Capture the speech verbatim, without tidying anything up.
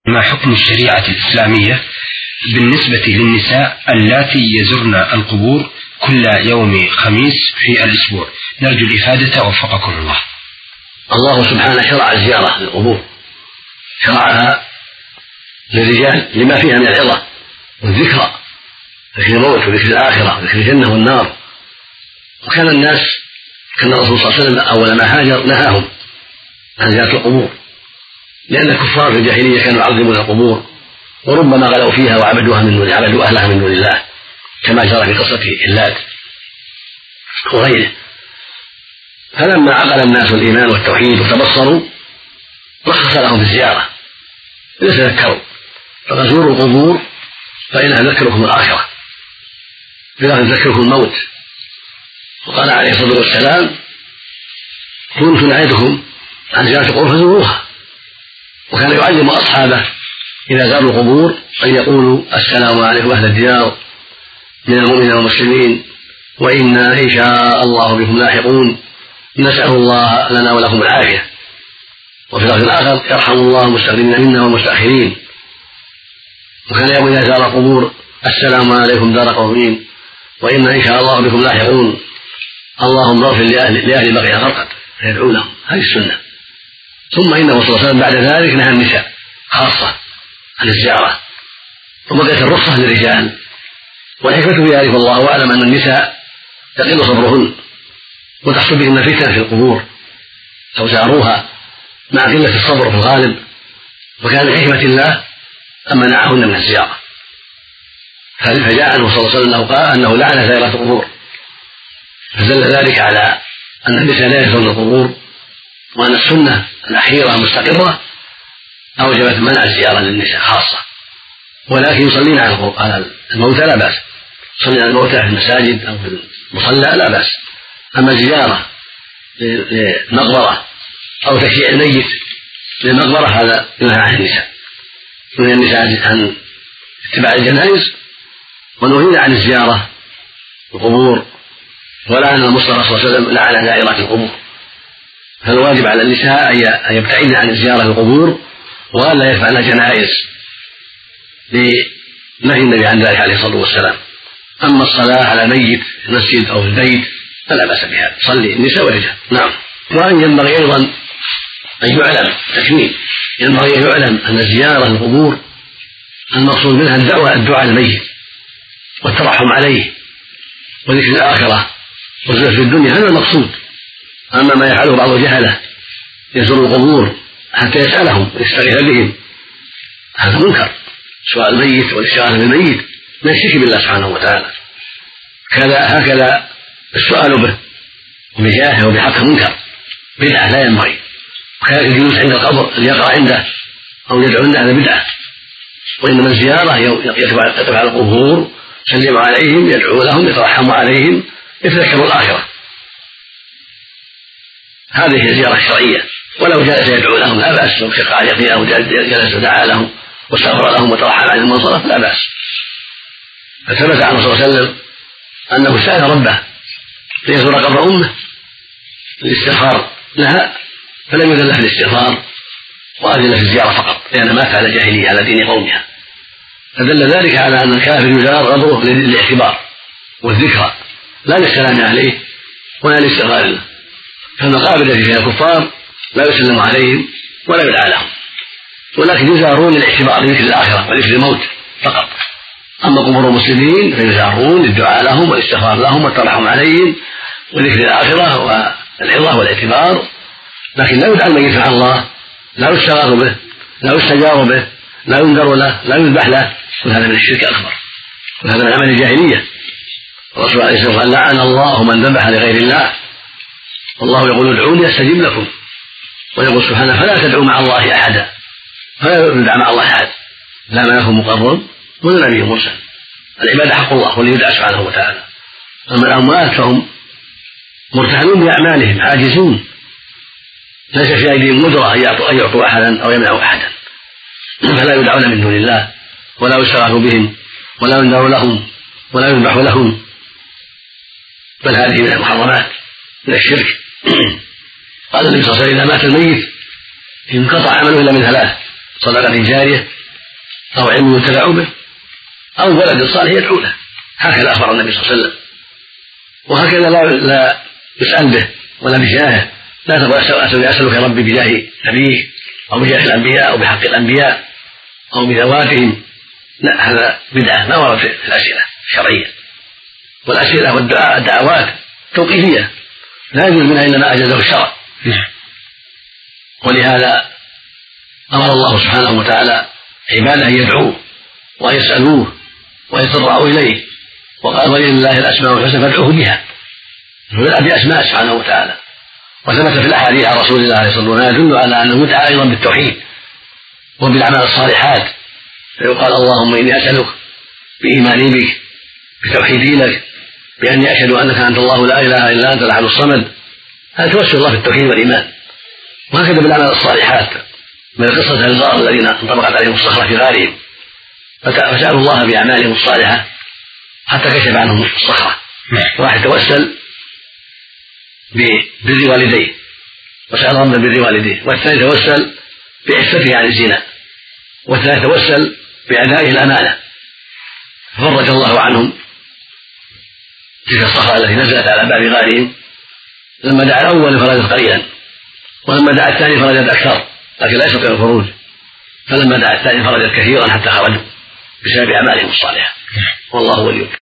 ما حكم الشريعة الإسلامية بالنسبة للنساء اللاتي يزرن القبور كل يوم خميس في الأسبوع؟ نرجو الإفادة وفقكم الله. الله سبحانه شرع الزيارة للقبور، شرعها للرجال لما فيها من العظة والذكرى، ذكر الموت وذكر الآخرة وذكر الجنة والنار. وكان الناس كان الرسول صلى الله عليه وسلم أول ما هاجر نهاهم عن زيارة القبور، لأن الكفار في الجاهلية كانوا يعظمون القبور وربما غلوا فيها وعبدوها من دون عبدوا أهلها من دون الله، كما جرى في قصة اللات وغيره. فلما عقل الناس الإيمان والتوحيد وتبصروا رخص لهم بالزيارة ليتذكروا، فقد زوروا القبور فإنها تذكركم الآخرة بلا تذكركم الموت. وقال عليه الصلاة والسلام: كنت نهيتكم عن زيارة القبور فزوروها. وكان يعلم أصحابه إذا زاروا القبور أن يقولوا: السلام عليكم أهل الديار من المؤمنين والمسلمين، وإنا إن شاء الله بكم لاحقون، نسأل الله لنا ولكم العافية. وفي اللفظ الآخر: يرحم الله المستقدمين منا والمستأخرين. وكان يوم إذا زار القبور: السلام عليكم دار قومين، وإنا إن شاء الله بكم لاحقون، اللهم اغفر لأهل, لأهل بقية غرقد، فيدعو لهم. هذه السنة. ثم إنه صلى الله عليه وسلم بعد ذلك نهى النساء خاصة عن الزيارة، وبقيت الرخصة للرجال. والحكمة في ذلك والله أعلم أن النساء يقل صبرهن وتحصل بهن فتنة في القبور لو زاروها مع قلة الصبر في الغالب، وكان من حكمة الله أن منعهن من الزيارة. فجاء عنه صلى الله عليه وسلم قال أنه لعن زائرات القبور، فدل ذلك على أن النساء لا يزورن القبور، وأن السنة الأخيرة المستقرة أوجبت منع الزيارة للنساء خاصة. ولكن يصلين على الموتى لا بأس، يصلين على الموتى في المساجد أو في المصلى لا بأس. أما الزيارة لمقبرة أو تشييع الميت للمقبرة هذا ينهى عن النساء، ينهى النساء عن اتباع الجنائز، ونهينا عن الزيارة القبور. ولا أن المصطفى صلى الله عليه وسلم لعن زائرات القبور. فالواجب على النساء أن يبتعدن عن الزيارة القبور وألا يفعلن جنائز لنهي النبي عن ذلك عليه الصلاة والسلام. أما الصلاة على ميت في المسجد أو في البيت فلا بأس بها، صلي النساء والرجال. نعم. وأن ينبغي أيضا أن يعلم تكميل ينبغي أن يعلم أن زيارة القبور المقصود منها الدعوة الدعاء للميت والترحم عليه وذكر الآخرة والزهد في الدنيا، هذا المقصود. أما ما يفعله بعض الجهلة يزور القبور حتى يسألهم ويستغيث بهم هذا منكر. سؤال الميت والاستغاثة بالميت لا يشرك بالله سبحانه وتعالى. كذا هكذا السؤال به وبجاهه وبحقه منكر بدعة لا ينبغي. وكذلك الجلوس عند القبر أن يقرأ عنده أو يدعو عنده هذا بدعة. وإنما الزيارة يتبع القبور يسلم عليهم يدعو لهم يترحم عليهم يتذكروا الآخرة، هذه هي الزيارة الشرعية. ولو جلس يدعو لهم لا بأس، لو قعد فيها أو جلس ودعا لهم واستغفر لهم وترحم عليهم وانصرف لا بأس. فثبت عنه صلى الله عليه وسلم أنه سأل ربه ليزور قبر أمه للاستغفار لها فلم يذل في الاستغفار وأذن في الزيارة فقط، لأن مات على جاهلية على دين قومها. فدل ذلك على أن الكافر يزار قبره للاعتبار والذكرى لا للسلام عليه ولا للاستغفار له. فالمقابر التي فيها الكفار لا يسلم عليهم ولا يدعى لهم، ولكن يزارون للاعتبار لذكر الآخرة وذكر الموت فقط. أما قبور المسلمين فيزارون للدعاء لهم والاستغفار لهم والترحم عليهم وذكر الآخرة والعظة والاعتبار، لكن لا يدعى الميت مع الله، لا يستغاث به، لا يستجار به، لا ينذر له، لا يذبح له، وهذا من الشرك الأكبر، وهذا من عمل الجاهلية. الرسول عليه الصلاة والسلام لعن الله من ذبح لغير الله، والله يقول ادعوني استجب لكم، ويقول سبحانه فلا تدعوا مع الله أحدا، فلا يدعى مع الله أحد لا ملك مقرب ولا نبي مرسل. العبادة حق الله والذي يدعى سبحانه وتعالى. أما الأموات فهم مرتهنون بأعمالهم عاجزون، ليس في أيديهم قدرة أن يعطوا أحدا أو يمنعوا أحدا، فلا يدعون من دون الله ولا يستغاث بهم ولا ينذر لهم ولا يذبح لهم، بل هذه من المحرمات من الشرك. قال النبي صلى الله عليه وسلم إذا مات الميت انقطع عمله إلا من ثلاث: صدقة جارية أو علم ينتفع به أو ولد صالح يدعو له. هكذا أخبر النبي صلى الله عليه وسلم، وهكذا لا, لا يسأل به ولا بجاهه. لا تقول أسألك يا ربي بجاه أبيه أو بجاه الأنبياء أو بحق الأنبياء أو بذواتهم، لا، هذا بدعة ما ورد في الأسئلة الشرعية. والأسئلة والدعاء الدعوات توقيفية لا يجوز منها إلا ما أجازه الشرع. ولهذا أمر الله سبحانه وتعالى عباده أن يدعوه وأن يسألوه ويتضرعوا إليه، وقال ولله الأسماء الحسنى فادعوه بها، فبدأ بأسماء سبحانه وتعالى. وثبت في الأحاديث عن رسول الله عليه الصلاة والسلام يدل على أنه يدعى أيضا بالتوحيد وبالأعمال الصالحات، فيقال اللهم إني أسألك بإيماني بك بتوحيدي لك بأني أشهد أنك أنت الله لا إله إلا أنت الأحد الصمد. هذا توسل الله بالتوحيد والإيمان. وهكذا بالأعمال الصالحات من قصة الغار الذين انطبقت عليهم الصخرة في غارهم فسألوا الله بأعمالهم الصالحة حتى كشف عنهم الصخرة. واحد توسل ببر والديه وسأل ربنا بر والديه، والثاني توسل بعفته عن الزنا، والثالث توسل بأدائه الأمانة فرج الله عنهم تلك الصخرة التي نزلت على باب غارهم. لما دعا الأول فرجت قليلا، ولما دعا الثاني فرجت أكثر لكن لا يستطيع الخروج، فلما دعا الثاني فرجت كثيرا حتى خرجوا بسبب أعمالهم الصالحة. والله ولي